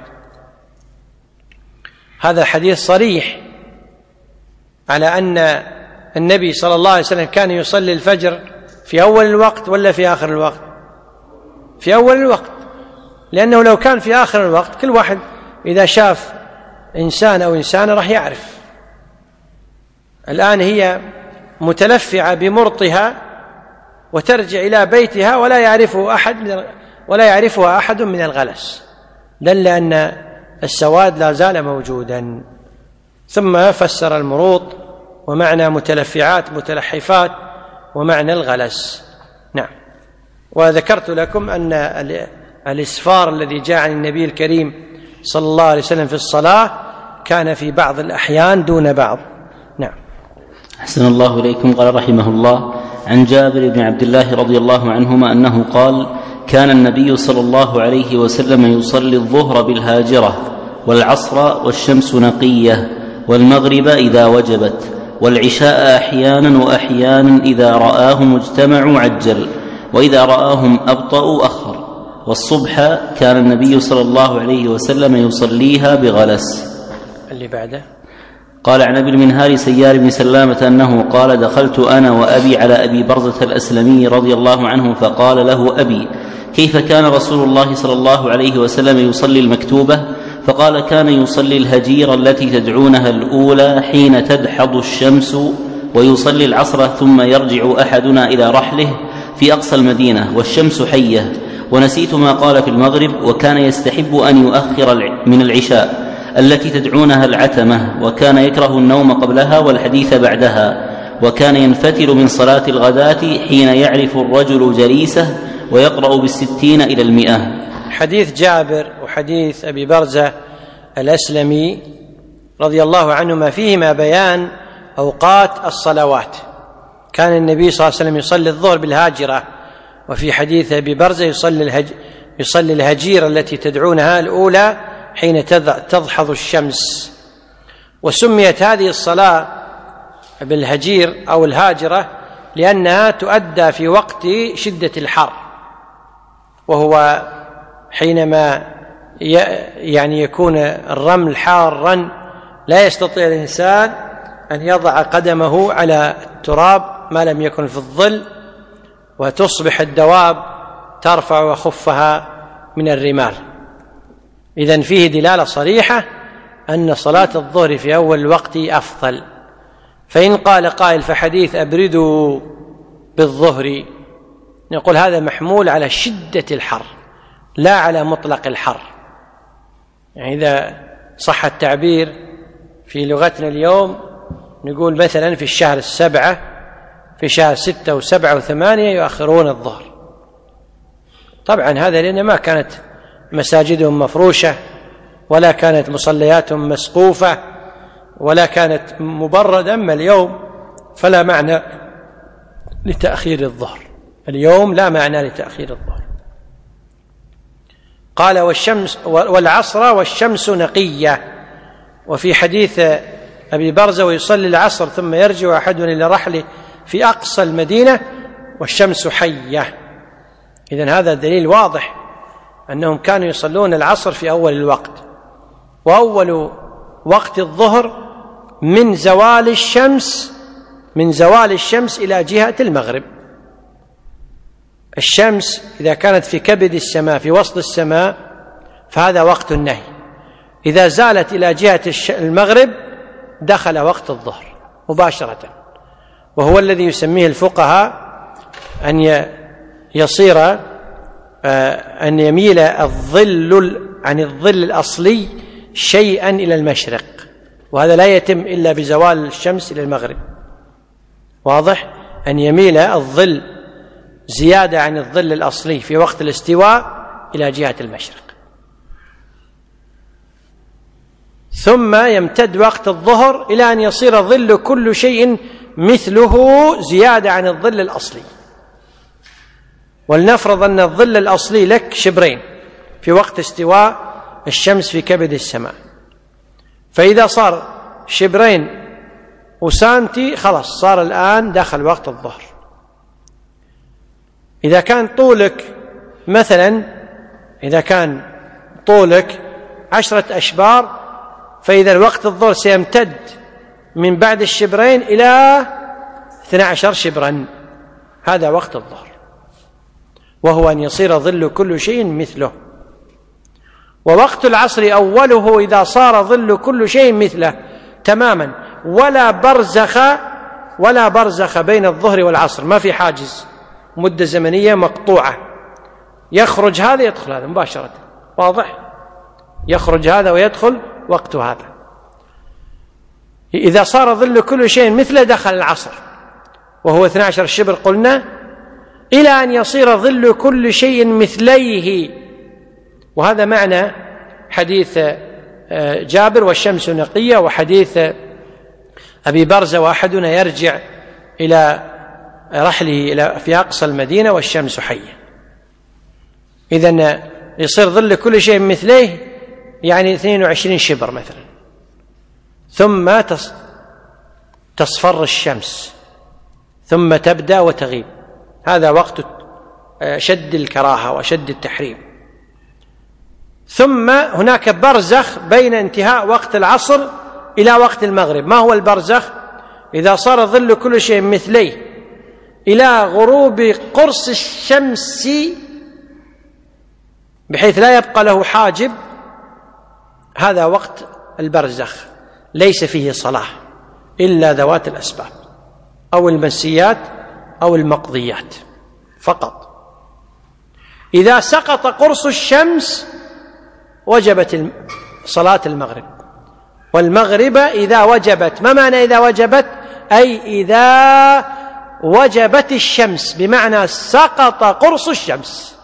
هذا حديث صريح على أن النبي صلى الله عليه وسلم كان يصلي الفجر في أول الوقت ولا في آخر الوقت؟ في أول الوقت، لأنه لو كان في آخر الوقت كل واحد إذا شاف إنسان أو إنسانة راح يعرف. الآن هي متلفعة بمرطها وترجع إلى بيتها ولا يعرفه أحد من ولا يعرفها أحد من الغلس، دل أن السواد لا زال موجودا. ثم فسر المروط ومعنى متلفعات متلحفات ومعنى الغلس. نعم. وذكرت لكم أن الإسفار الذي جاء عن النبي الكريم صلى الله عليه وسلم في الصلاة كان في بعض الأحيان دون بعض. نعم. أحسن الله إليكم. قال رحمه الله: عن جابر بن عبد الله رضي الله عنهما أنه قال: كان النبي صلى الله عليه وسلم يصلي الظهر بالهاجرة، والعصر والشمس نقية، والمغرب إذا وجبت، والعشاء أحيانا وأحيانا إذا رآهم اجتمعوا عجل، وإذا رآهم أبطأوا أخر، والصبح كان النبي صلى الله عليه وسلم يصليها بغلس. اللي بعده قال عن أبي المنهال سيار بن سلامة أنه قال: دخلت أنا وأبي على أبي برزة الأسلمي رضي الله عنه فقال له أبي: كيف كان رسول الله صلى الله عليه وسلم يصلي المكتوبة؟ فقال: كان يصلي الهجير التي تدعونها الأولى حين تدحض الشمس، ويصلي العصر ثم يرجع أحدنا إلى رحله في أقصى المدينة والشمس حية. ونسيت ما قال في المغرب، وكان يستحب أن يؤخر من العشاء التي تدعونها العتمة، وكان يكره النوم قبلها والحديث بعدها، وكان ينفتل من صلاة الغداة حين يعرف الرجل جليسه ويقرأ بالستين إلى المئة. حديث جابر وحديث أبي برزة الأسلمي رضي الله عنهما فيهما بيان أوقات الصلوات. كان النبي صلى الله عليه وسلم يصلي الظهر بالهاجرة، وفي حديث أبي برزة يصلي, الهج... يصلي الهجير التي تدعونها الأولى حين تضحض الشمس. وسميت هذه الصلاة بالهجير أو الهاجرة لأنها تؤدى في وقت شدة الحر، وهو حينما يعني يكون الرمل حارا لا يستطيع الإنسان أن يضع قدمه على التراب ما لم يكن في الظل، وتصبح الدواب ترفع خفها من الرمال. إذن فيه دلالة صريحة أن صلاة الظهر في أول الوقت أفضل. فإن قال قائل فحديث أبردوا بالظهر، نقول هذا محمول على شدة الحر لا على مطلق الحر. يعني إذا صح التعبير في لغتنا اليوم نقول مثلا في الشهر السبعة في شهر ستة وسبعة وثمانية يؤخرون الظهر. طبعا هذا لأن ما كانت مساجدهم مفروشة، ولا كانت مصلياتهم مسقوفة، ولا كانت مبردة. أما اليوم فلا معنى لتأخير الظهر، اليوم لا معنى لتأخير الظهر. قال والشمس والعصر والشمس نقية. وفي حديث أبي برزة ويصلي العصر ثم يرجع أحدنا إلى رحله في أقصى المدينة والشمس حية. إذن هذا دليل واضح أنهم كانوا يصلون العصر في أول الوقت، وأول وقت الظهر من زوال الشمس من زوال الشمس إلى جهة المغرب. الشمس إذا كانت في كبد السماء في وسط السماء فهذا وقت النهي، إذا زالت إلى جهة المغرب دخل وقت الظهر مباشرة، وهو الذي يسميه الفقهاء أن يصير أن يميل الظل عن الظل الأصلي شيئا إلى المشرق، وهذا لا يتم إلا بزوال الشمس إلى المغرب. واضح؟ أن يميل الظل زيادة عن الظل الأصلي في وقت الاستواء إلى جهة المشرق، ثم يمتد وقت الظهر إلى أن يصير ظل كل شيء مثله زيادة عن الظل الأصلي. ولنفرض أن الظل الأصلي لك شبرين في وقت استواء الشمس في كبد السماء، فإذا صار شبرين وسانتي خلاص صار الآن دخل وقت الظهر. إذا كان طولك مثلا إذا كان طولك عشرة أشبار، فإذا وقت الظهر سيمتد من بعد الشبرين إلى اثنى عشر شبرا، هذا وقت الظهر، وهو أن يصير ظل كل شيء مثله. ووقت العصر أوله إذا صار ظل كل شيء مثله تماما، ولا برزخ ولا برزخ بين الظهر والعصر، ما في حاجز، مدة زمنية مقطوعة، يخرج هذا يدخل هذا مباشرة. واضح؟ يخرج هذا ويدخل وقت هذا. إذا صار ظل كل شيء مثله دخل العصر، وهو اثني عشر شبر قلنا، إلى أن يصير ظل كل شيء مثليه. وهذا معنى حديث جابر والشمس نقية، وحديث أبي برزة وأحدنا يرجع إلى رحله إلى في أقصى المدينة والشمس حية. إذن يصير ظل كل شيء مثليه يعني اثنين وعشرين شبر مثلا، ثم تصفر الشمس ثم تبدأ وتغيب، هذا وقت شد الكراهة وشد التحريم. ثم هناك برزخ بين انتهاء وقت العصر إلى وقت المغرب. ما هو البرزخ؟ إذا صار ظل كل شيء مثليه إلى غروب قرص الشمس بحيث لا يبقى له حاجب، هذا وقت البرزخ، ليس فيه صلاة إلا ذوات الأسباب أو المنسيات أو المقضيات فقط. إذا سقط قرص الشمس وجبت صلاة المغرب. والمغرب إذا وجبت، ما معنى إذا وجبت؟ أي إذا وجبت الشمس، بمعنى سقط قرص الشمس.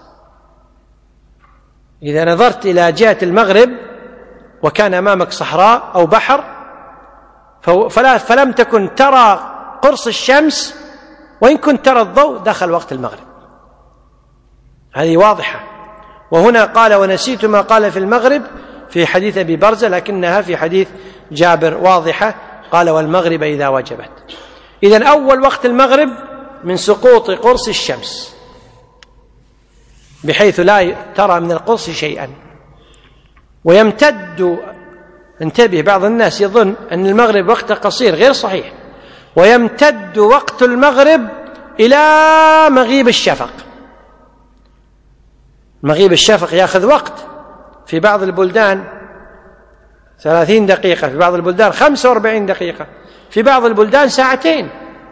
إذا نظرت إلى جهة المغرب وكان أمامك صحراء أو بحر فلا فلم تكن ترى قرص الشمس، وإن كنت ترى الضوء دخل وقت المغرب، هذه واضحة. وهنا قال ونسيت ما قال في المغرب في حديث أبي برزة، لكنها في حديث جابر واضحة، قال والمغرب إذا وجبت. إذن أول وقت المغرب من سقوط قرص الشمس بحيث لا ترى من القرص شيئا، ويمتد، انتبه بعض الناس يظن أن المغرب وقته قصير، غير صحيح، ويمتد وقت المغرب إلى مغيب الشفق. مغيب الشفق يأخذ وقت، في بعض البلدان ثلاثين دقيقة، في بعض البلدان خمسة وأربعين دقيقة، في بعض البلدان ساعتين.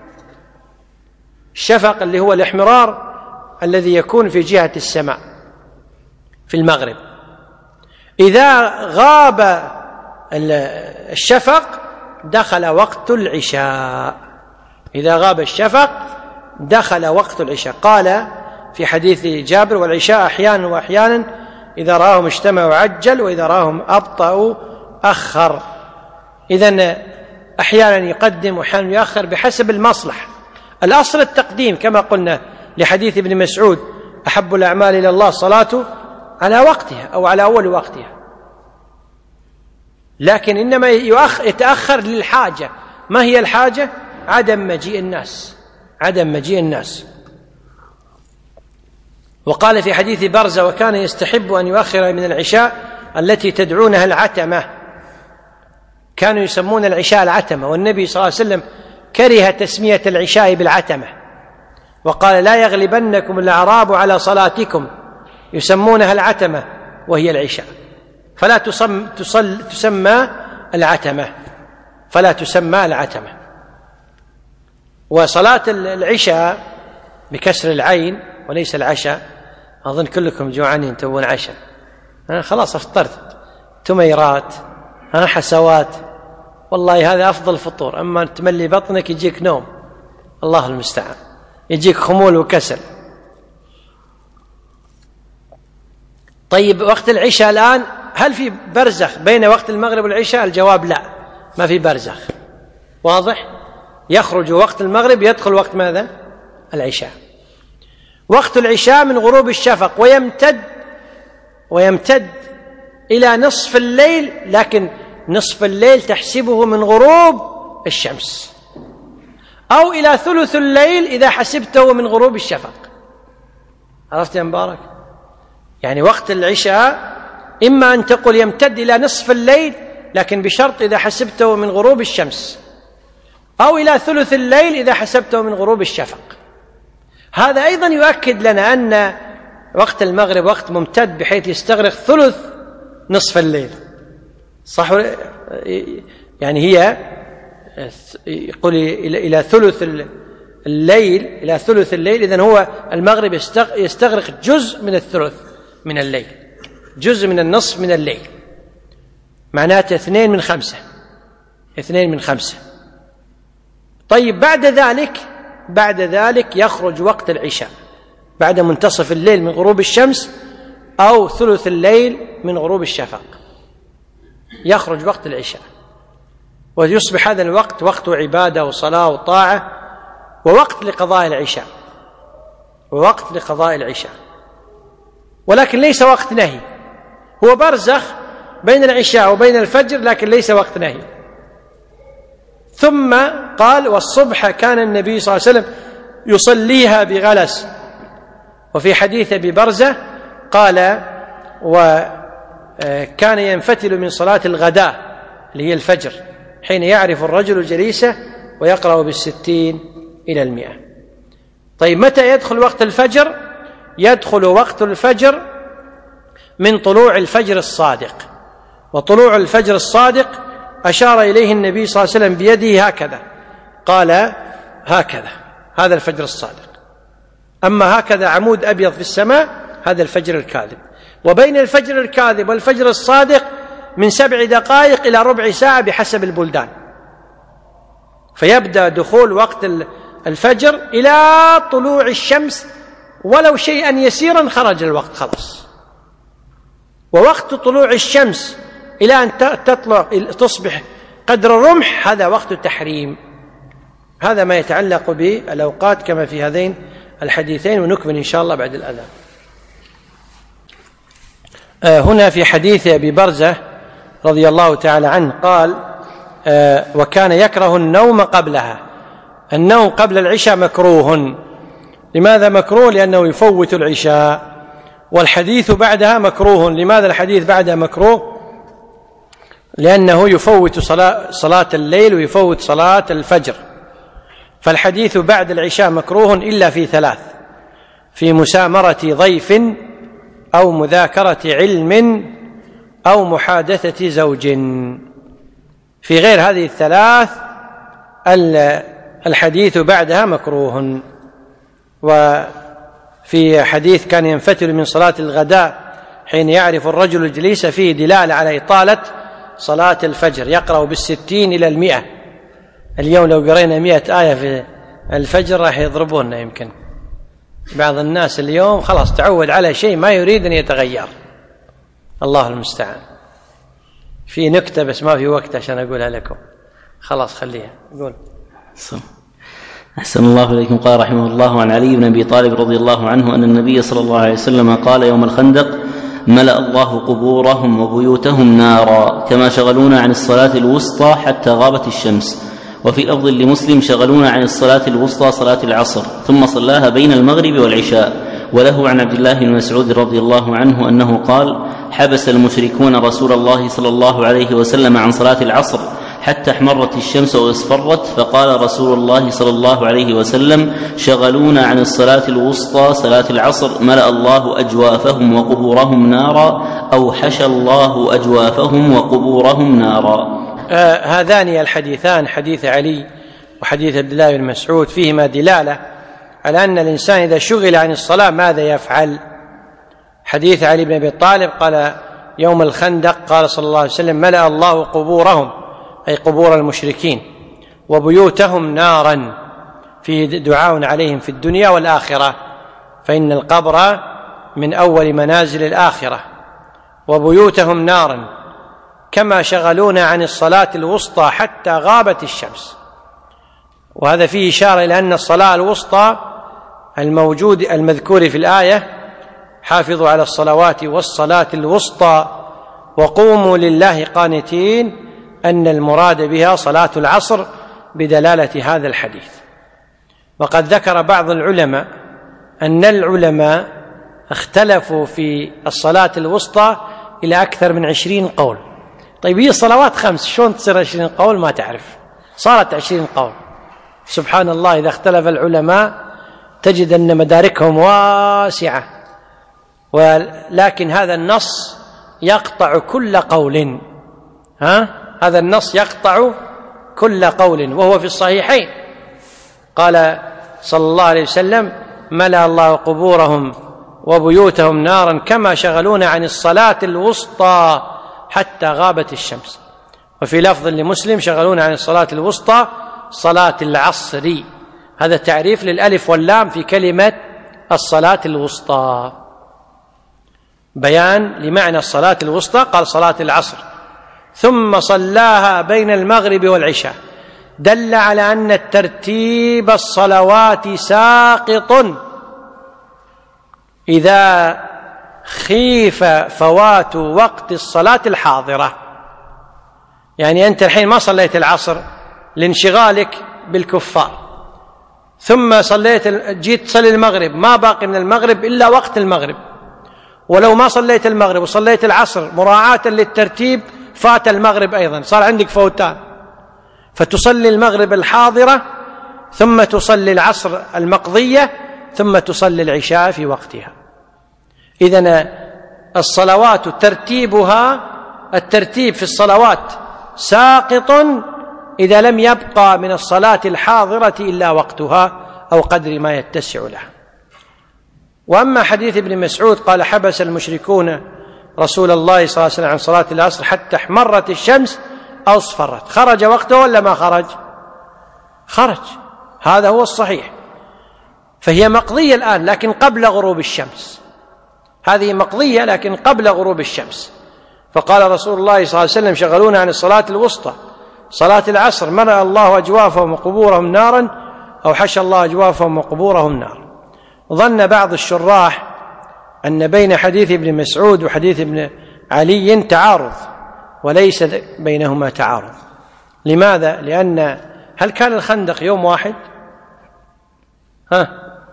الشفق اللي هو الاحمرار الذي يكون في جهة السماء في المغرب، إذا غاب الشفق دخل وقت العشاء. إذا غاب الشفق دخل وقت العشاء. قال في حديث جابر والعشاء أحيانا وأحيانا، إذا رآهم اجتمعوا عجل وإذا رآهم أبطأوا أخر. إذن أحيانا يقدم وأحيانا يؤخر بحسب المصلحة. الأصل التقديم كما قلنا لحديث ابن مسعود أحب الأعمال إلى الله صلاته على وقتها أو على أول وقتها، لكن إنما يتأخر للحاجة. ما هي الحاجة؟ عدم مجيء الناس، عدم مجيء الناس. وقال في حديث برزة: وكان يستحب أن يؤخر من العشاء التي تدعونها العتمة. كانوا يسمون العشاء العتمة، والنبي صلى الله عليه وسلم كره تسمية العشاء بالعتمة، وقال: لا يغلبنكم الأعراب على صلاتكم، يسمونها العتمة وهي العشاء، فلا تصم تصل تسمى العتمة فلا تسمى العتمة. وصلاة العشاء بكسر العين وليس العشاء. أظن كلكم جوعانين تبون عشاء، أنا خلاص افطرت، تميرات، ها حسوات، والله هذا أفضل فطور. أما تملي بطنك يجيك نوم، الله المستعان، يجيك خمول وكسل. طيب وقت العشاء الآن، هل في برزخ بين وقت المغرب والعشاء؟ الجواب لا، ما في برزخ، واضح؟ يخرج وقت المغرب يدخل وقت ماذا؟ العشاء. وقت العشاء من غروب الشفق ويمتد ويمتد إلى نصف الليل، لكن نصف الليل تحسبه من غروب الشمس، أو إلى ثلث الليل إذا حسبته من غروب الشفق. عرفت يا مبارك؟ يعني وقت العشاء إما أن تقول يمتد إلى نصف الليل، لكن بشرط إذا حسبته من غروب الشمس، أو إلى ثلث الليل إذا حسبته من غروب الشفق. هذا أيضا يؤكد لنا أن وقت المغرب وقت ممتد بحيث يستغرق ثلث نصف الليل، صح؟ يعني هي يقول إلى ثلث الليل، إلى ثلث الليل، إذن هو المغرب يستغرق جزء من الثلث من الليل، جزء من النصف من الليل، معناته اثنين من خمسة، اثنين من خمسة. طيب بعد ذلك بعد ذلك يخرج وقت العشاء بعد منتصف الليل من غروب الشمس، أو ثلث الليل من غروب الشفق، يخرج وقت العشاء، ويصبح هذا الوقت وقت عبادة وصلاة وطاعة، ووقت لقضاء العشاء ووقت لقضاء العشاء ولكن ليس وقت نهي، هو برزخ بين العشاء وبين الفجر، لكن ليس وقت نهي. ثم قال: والصبح كان النبي صلى الله عليه وسلم يصليها بغلس. وفي حديث أبي برزة قال: وكان ينفتل من صلاة الغداء اللي هي الفجر حين يعرف الرجل جليسه ويقرأ بالستين إلى المئة. طيب متى يدخل وقت الفجر؟ يدخل وقت الفجر من طلوع الفجر الصادق. وطلوع الفجر الصادق أشار إليه النبي صلى الله عليه وسلم بيده هكذا، قال: هكذا، هذا الفجر الصادق. أما هكذا عمود أبيض في السماء، هذا الفجر الكاذب. وبين الفجر الكاذب والفجر الصادق من سبع دقائق إلى ربع ساعة بحسب البلدان، فيبدأ دخول وقت الفجر إلى طلوع الشمس، ولو شيئا يسيرا خرج الوقت خلاص. ووقت طلوع الشمس إلى أن تطلع تصبح قدر الرمح، هذا وقت التحريم. هذا ما يتعلق بالأوقات كما في هذين الحديثين، ونكمل إن شاء الله بعد الأذان. آه هنا في حديث أبي برزة رضي الله تعالى عنه قال: آه وكان يكره النوم قبلها. النوم قبل العشاء مكروه. لماذا مكروه؟ لأنه يفوت العشاء. والحديث بعدها مكروه. لماذا الحديث بعدها مكروه؟ لأنه يفوت صلاة, صلاة الليل ويفوت صلاة الفجر. فالحديث بعد العشاء مكروه إلا في ثلاث: في مسامرة ضيف، أو مذاكرة علم، أو محادثة زوج. في غير هذه الثلاث الحديث بعدها مكروه. وفي حديث كان ينفتل من صلاة الغداء حين يعرف الرجل الجليس فيه دلالة على إطالة صلاة الفجر، يقرأ بالستين إلى المئة. اليوم لو قرينا مئة آية في الفجر راح يضربوننا. يمكن بعض الناس اليوم خلاص تعود على شيء ما يريد أن يتغير، الله المستعان. في نكتة بس ما في وقت عشان أقولها لكم، خلاص خليها. قول. أحسن الله إليكم. قال رحمه الله: عن علي بن أبي طالب رضي الله عنه أن النبي صلى الله عليه وسلم قال يوم الخندق: ملأ الله قبورهم وبيوتهم نارا كما شغلونا عن الصلاة الوسطى حتى غابت الشمس. وفي لفظ لمسلم: شغلونا عن الصلاة الوسطى صلاة العصر ثم صلاها بين المغرب والعشاء. وله عن عبد الله بن مسعود رضي الله عنه أنه قال: حبس المشركون رسول الله صلى الله عليه وسلم عن صلاة العصر حتى احمرت الشمس واصفرت، فقال رسول الله صلى الله عليه وسلم: شغلونا عن الصلاة الوسطى صلاة العصر، ملأ الله أجوافهم وقبورهم نارا، أو حشى الله أجوافهم وقبورهم نارا. آه هذان الحديثان، حديث علي وحديث عبد الله بن مسعود، فيهما دلالة على أن الإنسان إذا شغل عن الصلاة ماذا يفعل. حديث علي بن أبي طالب قال يوم الخندق قال صلى الله عليه وسلم: ملأ الله قبورهم، أي قبور المشركين، وبيوتهم نارا، فيه دعاء عليهم في الدنيا والآخرة، فإن القبر من أول منازل الآخرة، وبيوتهم نارا، كما شغلونا عن الصلاة الوسطى حتى غابت الشمس. وهذا فيه إشارة إلى أن الصلاة الوسطى الموجود المذكور في الآية: حافظوا على الصلوات والصلاة الوسطى وقوموا لله قانتين، أن المراد بها صلاة العصر بدلالة هذا الحديث. وقد ذكر بعض العلماء أن العلماء اختلفوا في الصلاة الوسطى إلى أكثر من عشرين قول. طيب هي الصلوات خمس، شلون تصير عشرين قول؟ ما تعرف، صارت عشرين قول. سبحان الله، إذا اختلف العلماء تجد أن مداركهم واسعة، ولكن هذا النص يقطع كل قول. ها؟ هذا النص يقطع كل قول، وهو في الصحيحين. قال صلى الله عليه وسلم: ملأ الله قبورهم وبيوتهم نارا كما شغلونا عن الصلاة الوسطى حتى غابت الشمس. وفي لفظ لمسلم: شغلونا عن الصلاة الوسطى صلاة العصر. هذا تعريف للألف واللام في كلمة الصلاة الوسطى، بيان لمعنى الصلاة الوسطى. قال صلاة العصر، ثم صلاها بين المغرب والعشاء، دل على أن الترتيب الصلوات ساقط إذا خيف فوات وقت الصلاة الحاضرة. يعني أنت الحين ما صليت العصر لانشغالك بالكفار، ثم صليت جيت تصلي المغرب، ما باقي من المغرب إلا وقت المغرب، ولو ما صليت المغرب وصليت العصر مراعاة للترتيب فات المغرب أيضا، صار عندك فوتان، فتصلي المغرب الحاضرة ثم تصلي العصر المقضية ثم تصلي العشاء في وقتها. إذن الصلوات ترتيبها، الترتيب في الصلوات ساقط إذا لم يبقى من الصلاة الحاضرة إلا وقتها أو قدر ما يتسع لها. وأما حديث ابن مسعود قال: حبس المشركون رسول الله صلى الله عليه وسلم عن صلاة العصر حتى احمرت الشمس أو اصفرت، خرج وقته ولا ما خرج؟ خرج، هذا هو الصحيح. فهي مقضية الآن لكن قبل غروب الشمس، هذه مقضية لكن قبل غروب الشمس. فقال رسول الله صلى الله عليه وسلم: شغلونا عن الصلاة الوسطى صلاة العصر، ملأ الله أجوافهم وقبورهم نارا، أو حشى الله أجوافهم وقبورهم نارا. ظن بعض الشراح أن بين حديث ابن مسعود وحديث ابن علي تعارض، وليس بينهما تعارض. لماذا؟ لأن هل كان الخندق يوم واحد؟ ها؟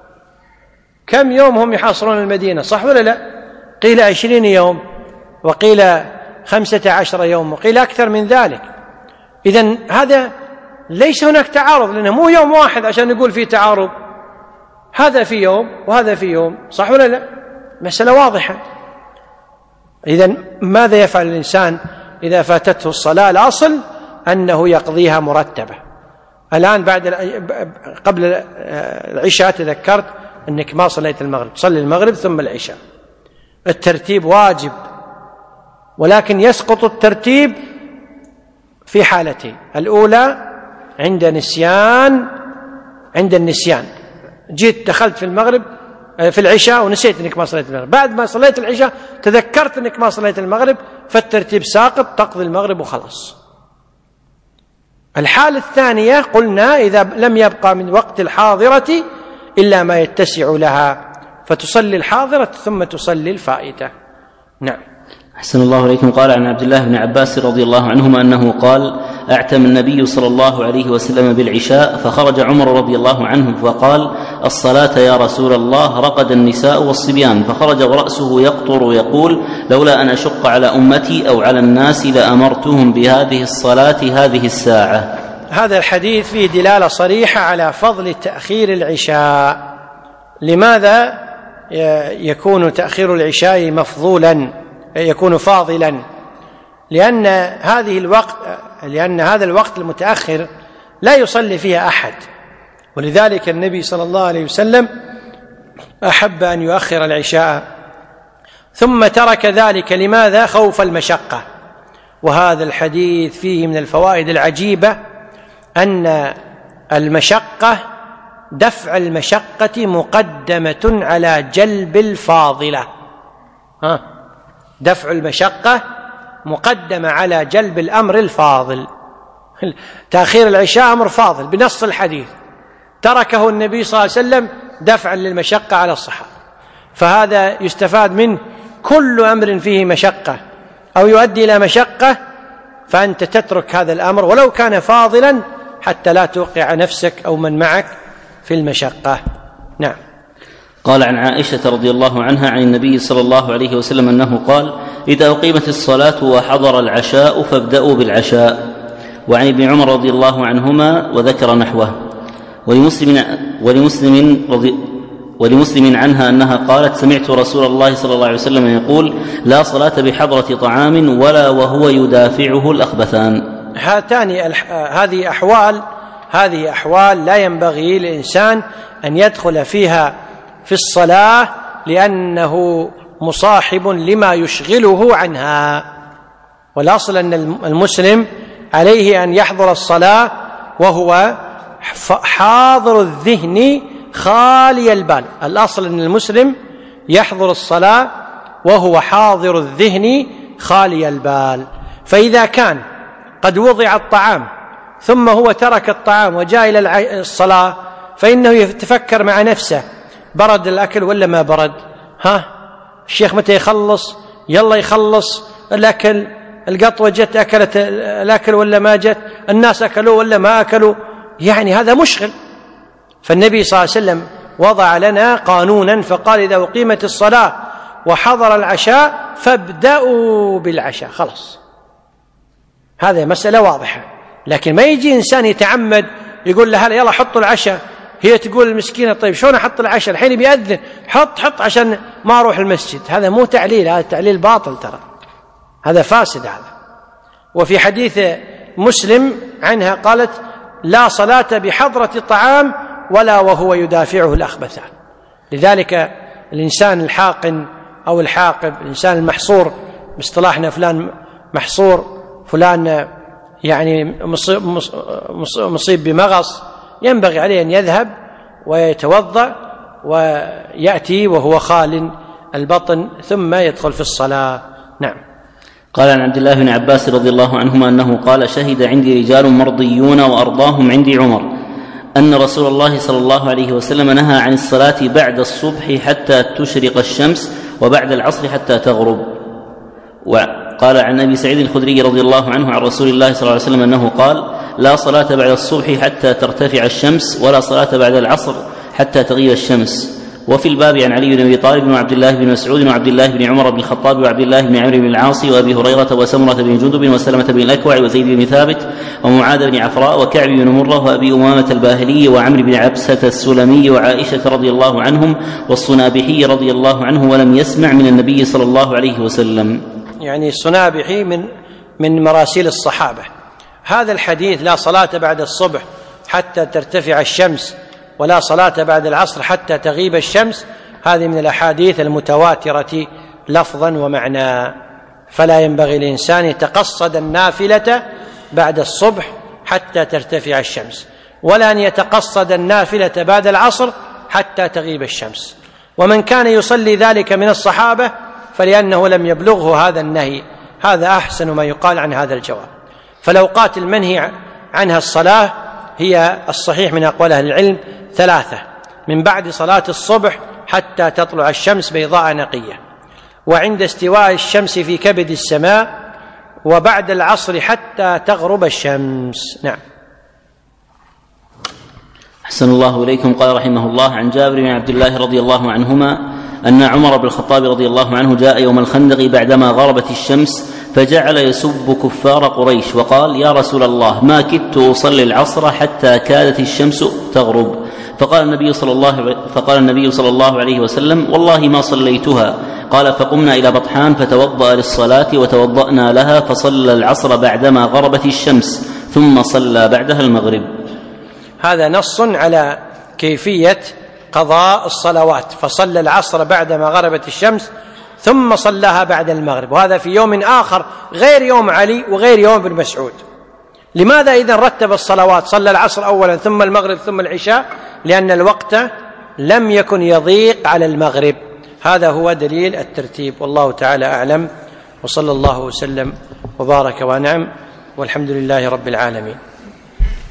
كم يوم هم يحاصرون المدينة، صح ولا لا؟ قيل عشرين يوم، وقيل خمسة عشر يوم، وقيل أكثر من ذلك. إذن هذا ليس هناك تعارض، لأنه مو يوم واحد عشان نقول فيه تعارض، هذا في يوم وهذا في يوم، صح ولا لا؟ مسألة واضحة. إذن ماذا يفعل الإنسان إذا فاتته الصلاة؟ الأصل أنه يقضيها مرتبة. الآن بعد قبل العشاء تذكرت أنك ما صليت المغرب، تصلي المغرب ثم العشاء، الترتيب واجب، ولكن يسقط الترتيب في حالتين: الأولى عند نسيان، عند النسيان جيت دخلت في المغرب في العشاء ونسيت أنك ما صليت المغرب، بعد ما صليت العشاء تذكرت أنك ما صليت المغرب، فالترتيب ساقط، تقضي المغرب وخلاص. الحالة الثانية قلنا إذا لم يبقى من وقت الحاضرة إلا ما يتسع لها، فتصلي الحاضرة ثم تصلي الفائتة. نعم. أحسن الله عليكم. قال عن عبد الله بن عباس رضي الله عنهما أنه قال: أعتم النبي صلى الله عليه وسلم بالعشاء، فخرج عمر رضي الله عنه فقال: الصلاة يا رسول الله، رقد النساء والصبيان، فخرج ورأسه يقطر يقول: لولا أن أشق على أمتي أو على الناس لأمرتهم بهذه الصلاة هذه الساعة. هذا الحديث فيه دلالة صريحة على فضل تأخير العشاء. لماذا يكون تأخير العشاء مفضولا، يكون فاضلا؟ لأن هذه الوقت لأن هذا الوقت المتأخر لا يصلي فيها أحد، ولذلك النبي صلى الله عليه وسلم أحب أن يؤخر العشاء، ثم ترك ذلك. لماذا؟ خوف المشقة. وهذا الحديث فيه من الفوائد العجيبة أن المشقة دفع المشقة مقدمة على جلب الفاضلة. ها دفع المشقة مقدمة على جلب الأمر الفاضل. تأخير العشاء أمر فاضل بنص الحديث، تركه النبي صلى الله عليه وسلم دفعا للمشقة على الصحابة. فهذا يستفاد منه كل أمر فيه مشقة أو يؤدي إلى مشقة فأنت تترك هذا الأمر ولو كان فاضلا حتى لا توقع نفسك أو من معك في المشقة. نعم. قال عن عائشة رضي الله عنها عن النبي صلى الله عليه وسلم أنه قال: إذا أقيمت الصلاة وحضر العشاء فابدأوا بالعشاء. وعن ابن عمر رضي الله عنهما وذكر نحوه. ولمسلم, ولمسلم, رضي ولمسلم عنها أنها قالت: سمعت رسول الله صلى الله عليه وسلم يقول: لا صلاة بحضرة طعام ولا وهو يدافعه الأخبثان. هاتان هذه أحوال هذه أحوال لا ينبغي للإنسان أن يدخل فيها في الصلاة، لأنه مصاحب لما يشغله عنها. والأصل أن المسلم عليه أن يحضر الصلاة وهو حاضر الذهن خالي البال. الأصل أن المسلم يحضر الصلاة وهو حاضر الذهن خالي البال. فإذا كان قد وضع الطعام ثم هو ترك الطعام وجاء إلى الصلاة فإنه يتفكر مع نفسه: برد الأكل ولا ما برد؟ ها الشيخ متى يخلص؟ يلا يخلص الأكل، القطوة جت أكلت الأكل ولا ما جت؟ الناس أكلوا ولا ما أكلوا؟ يعني هذا مشغل. فالنبي صلى الله عليه وسلم وضع لنا قانونا فقال: إذا أقيمت الصلاة وحضر العشاء فابدأوا بالعشاء. خلاص، هذه مسألة واضحة. لكن ما يجي إنسان يتعمد يقول لها يلا حطوا العشاء، هي تقول المسكينة: طيب شلون أحط العشاء؟ الحين بيأذن، حط حط عشان ما أروح المسجد. هذا مو تعليل، هذا تعليل باطل، ترى هذا فاسد هذا. وفي حديث مسلم عنها قالت: لا صلاة بحضرة طعام ولا وهو يدافعه الأخبثان. لذلك الإنسان الحاقن أو الحاقب، الإنسان المحصور باصطلاحنا فلان محصور، فلان يعني مصيب بمغص، ينبغي عليه أن يذهب ويتوضأ ويأتي وهو خال البطن ثم يدخل في الصلاة. نعم. قال عن عبد الله بن عباس رضي الله عنهما أنه قال: شهد عندي رجال مرضيون وأرضاهم عندي عمر أن رسول الله صلى الله عليه وسلم نهى عن الصلاة بعد الصبح حتى تشرق الشمس وبعد العصر حتى تغرب. وقال عن أبي سعيد الخدري رضي الله عنه عن رسول الله صلى الله عليه وسلم أنه قال: لا صلاة بعد الصبح حتى ترتفع الشمس ولا صلاة بعد العصر حتى تغيب الشمس. وفي الباب عن علي بن أبي طالب وعبد الله بن مسعود وعبد الله بن عمر بن الخطاب وعبد الله بن عمرو بن العاص وأبي هريرة وسمرة بن جندب وسلمة بن الأكوع وزيد بن ثابت ومعاذ بن عفراء وكعب بن مرة وأبي أمامة الباهلي وعمرو بن عبسة السلمي وعائشة رضي الله عنهم والصنابحي رضي الله عنه، ولم يسمع من النبي صلى الله عليه وسلم. يعني الصنابحي من من مراسيل الصحابة. هذا الحديث: لا صلاة بعد الصبح حتى ترتفع الشمس ولا صلاة بعد العصر حتى تغيب الشمس، هذه من الأحاديث المتواترة لفظا ومعنى. فلا ينبغي الإنسان يتقصد النافلة بعد الصبح حتى ترتفع الشمس، ولا أن يتقصد النافلة بعد العصر حتى تغيب الشمس. ومن كان يصلي ذلك من الصحابة فلأنه لم يبلغه هذا النهي. هذا أحسن ما يقال عن هذا الجواب. فالأوقات المنهي عنها الصلاة هي الصحيح من أقوال أهل العلم ثلاثة: من بعد صلاة الصبح حتى تطلع الشمس بيضاء نقية، وعند استواء الشمس في كبد السماء، وبعد العصر حتى تغرب الشمس. نعم. أحسن الله إليكم. قال رحمه الله: عن جابر بن عبد الله رضي الله عنهما أن عمر بن الخطاب رضي الله عنه جاء يوم الخندق بعدما غربت الشمس فجعل يسب كفار قريش وقال: يا رسول الله، ما كدت أصلي العصر حتى كادت الشمس تغرب. فقال النبي صلى الله فقال النبي صلى الله عليه وسلم: والله ما صليتها. قال: فقمنا إلى بطحان فتوضأ للصلاة وتوضأنا لها، فصلى العصر بعدما غربت الشمس ثم صلى بعدها المغرب. هذا نص على كيفية قضاء الصلوات، فصلى العصر بعدما غربت الشمس ثم صلاها بعد المغرب، وهذا في يوم آخر غير يوم علي وغير يوم ابن مسعود. لماذا إذن رتب الصلوات؟ صلى العصر أولا ثم المغرب ثم العشاء، لأن الوقت لم يكن يضيق على المغرب. هذا هو دليل الترتيب، والله تعالى أعلم، وصلى الله وسلم وبارك ونعم، والحمد لله رب العالمين.